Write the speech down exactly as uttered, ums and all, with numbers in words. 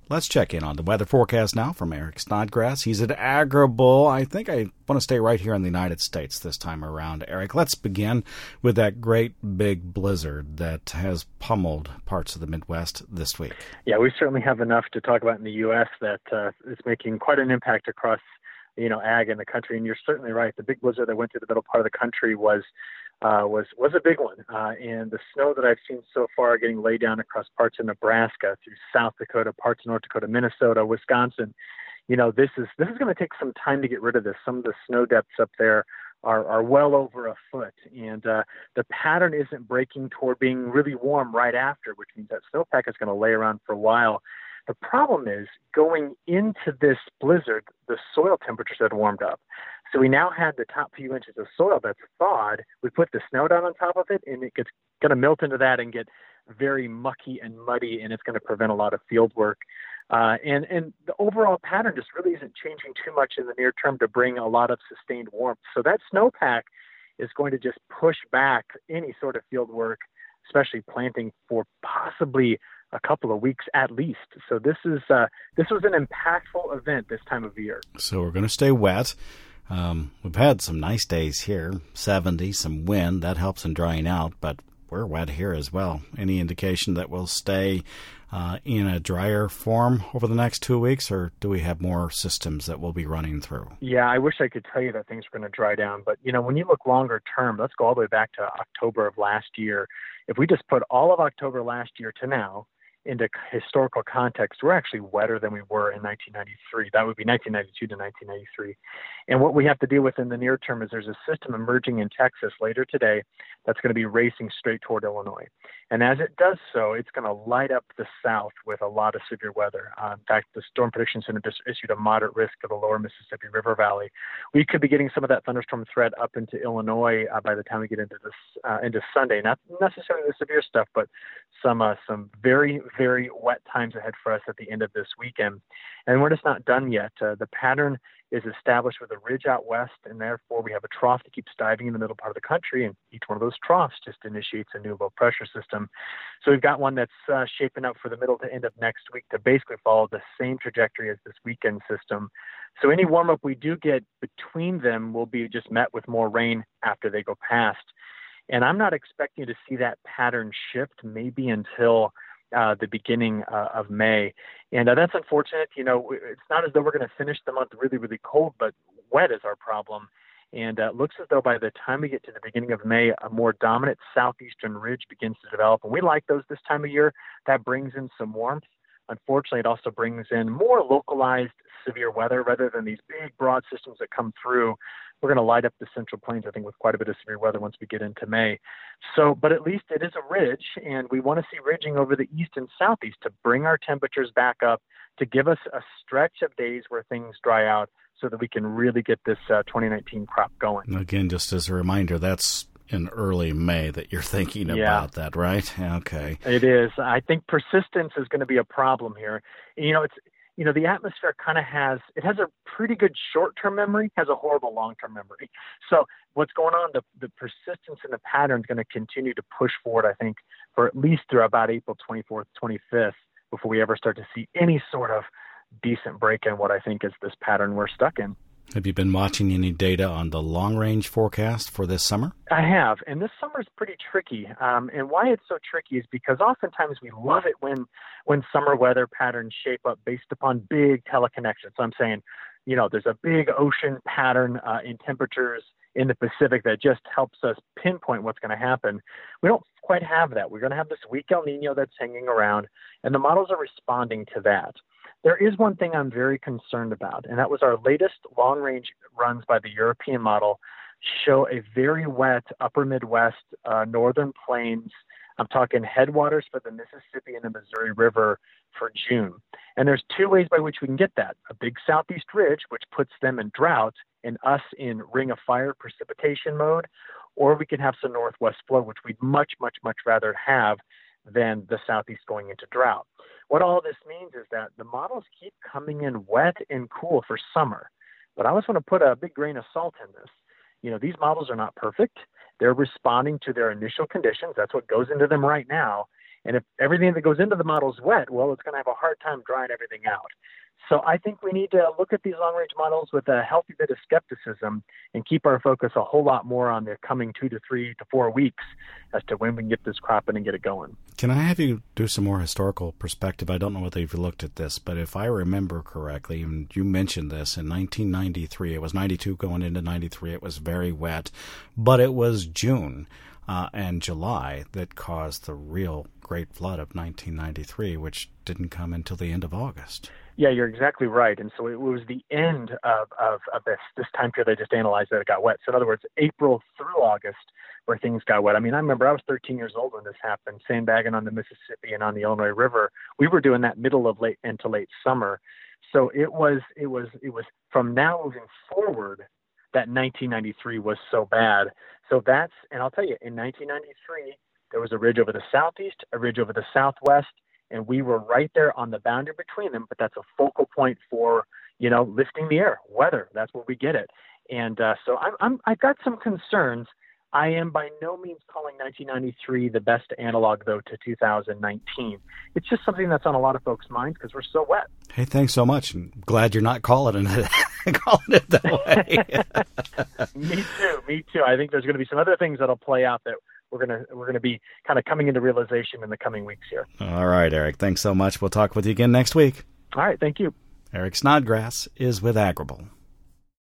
Let's check in on the weather forecast now from Eric Snodgrass. He's at Agribull. I think I want to stay right here in the United States this time around. Eric, let's begin with that great big blizzard that has pummeled parts of the Midwest this week. Yeah, we certainly have enough to talk about in the U S that uh, is making quite an impact across, you know, ag in the country. And you're certainly right. The big blizzard that went through the middle part of the country was Uh, was was a big one, uh, and the snow that I've seen so far getting laid down across parts of Nebraska, through South Dakota, parts of North Dakota, Minnesota, Wisconsin, you know, this is this is going to take some time to get rid of this. Some of the snow depths up there are, are well over a foot, and uh, the pattern isn't breaking toward being really warm right after, which means that snowpack is going to lay around for a while. The problem is, going into this blizzard, the soil temperatures had warmed up. So we now had the top few inches of soil that's thawed. We put the snow down on top of it, and it gets going to melt into that and get very mucky and muddy, and it's going to prevent a lot of field work. Uh, and, and the overall pattern just really isn't changing too much in the near term to bring a lot of sustained warmth. So that snowpack is going to just push back any sort of field work, especially planting, for possibly a couple of weeks at least. So this is uh, this was an impactful event this time of year. So we're going to stay wet. Um, we've had some nice days here, seventy, some wind. That helps in drying out, but we're wet here as well. Any indication that we'll stay uh, in a drier form over the next two weeks, or do we have more systems that we'll be running through? Yeah, I wish I could tell you that things are going to dry down, but, you know, when you look longer term, let's go all the way back to October of last year. If we just put all of October last year to now into historical context, we're actually wetter than we were in nineteen ninety-three. That would be nineteen ninety-two to nineteen ninety-three. And what we have to deal with in the near term is there's a system emerging in Texas later today that's going to be racing straight toward Illinois. And as it does so, it's going to light up the South with a lot of severe weather. Uh, in fact, the Storm Prediction Center just issued a moderate risk of the lower Mississippi River Valley. We could be getting some of that thunderstorm threat up into Illinois uh, by the time we get into this uh, into Sunday. Not necessarily the severe stuff, but some uh, some very, very wet times ahead for us at the end of this weekend. And we're just not done yet. Uh, the pattern is established with a ridge out west, and therefore we have a trough that keeps diving in the middle part of the country, and each one of those troughs just initiates a new low pressure system. So we've got one that's uh, shaping up for the middle to end of next week to basically follow the same trajectory as this weekend system. So any warm up we do get between them will be just met with more rain after they go past. And I'm not expecting to see that pattern shift maybe until Uh, the beginning uh, of May. And uh, that's unfortunate. You know, it's not as though we're going to finish the month really, really cold, but wet is our problem. And uh, it looks as though by the time we get to the beginning of May, a more dominant southeastern ridge begins to develop. And we like those this time of year. That brings in some warmth. Unfortunately, it also brings in more localized severe weather rather than these big, broad systems that come through. We're going to light up the Central Plains, I think, with quite a bit of severe weather once we get into May. So, but at least it is a ridge, and we want to see ridging over the east and southeast to bring our temperatures back up, to give us a stretch of days where things dry out so that we can really get this uh, twenty nineteen crop going. Again, just as a reminder, that's in early May that you're thinking yeah. about that, right? Okay. It is. I think persistence is going to be a problem here. You know, it's, you know, the atmosphere kind of has, it has a pretty good short-term memory, has a horrible long-term memory. So what's going on, the, the persistence in the pattern is going to continue to push forward, I think, for at least through about April twenty-fourth, twenty-fifth, before we ever start to see any sort of decent break in what I think is this pattern we're stuck in. Have you been watching any data on the long-range forecast for this summer? I have, and this summer is pretty tricky. Um, and why it's so tricky is because oftentimes we love it when when summer weather patterns shape up based upon big teleconnections. So I'm saying, you know, there's a big ocean pattern uh, in temperatures in the Pacific that just helps us pinpoint what's going to happen. We don't quite have that. We're going to have this weak El Nino that's hanging around, and the models are responding to that. There is one thing I'm very concerned about, and that was our latest long-range runs by the European model show a very wet upper Midwest, uh, northern plains. I'm talking headwaters for the Mississippi and the Missouri River for June. And there's two ways by which we can get that. A big southeast ridge, which puts them in drought, and us in ring of fire precipitation mode, or we can have some northwest flow, which we'd much, much, much rather have than the southeast going into drought. What all this means is that the models keep coming in wet and cool for summer. But I always want to put a big grain of salt in this. You know, these models are not perfect. They're responding to their initial conditions. That's what goes into them right now. And if everything that goes into the model is wet, well, it's going to have a hard time drying everything out. So I think we need to look at these long-range models with a healthy bit of skepticism and keep our focus a whole lot more on the coming two to three to four weeks as to when we can get this crop in and get it going. Can I have you do some more historical perspective? I don't know whether you've looked at this, but if I remember correctly, and you mentioned this, in nineteen ninety-three, it was ninety-two going into ninety-three, it was very wet, but it was June uh, and July that caused the real great flood of nineteen ninety-three, which didn't come until the end of August. Yeah, you're exactly right. And so it was the end of, of, of this, this time period I just analyzed that it got wet. So in other words, April through August where things got wet. I mean, I remember I was thirteen years old when this happened, sandbagging on the Mississippi and on the Illinois River. We were doing that middle of late into late summer. So it was, it was, it was from now moving forward that nineteen ninety-three was so bad. So that's, and I'll tell you, in nineteen ninety-three, there was a ridge over the southeast, a ridge over the southwest, and we were right there on the boundary between them, but that's a focal point for, you know, lifting the air, weather. That's where we get it. And uh, so I'm, I'm, I've got some concerns. I am by no means calling nineteen ninety-three the best analog, though, to two thousand nineteen. It's just something that's on a lot of folks' minds because we're so wet. Hey, thanks so much. I'm glad you're not calling it, calling it that way. Me too. Me too. I think there's going to be some other things that'll play out that we're going to we're going to be kind of coming into realization in the coming weeks here. All right, Eric. Thanks so much. We'll talk with you again next week. All right. Thank you. Eric Snodgrass is with Agrible.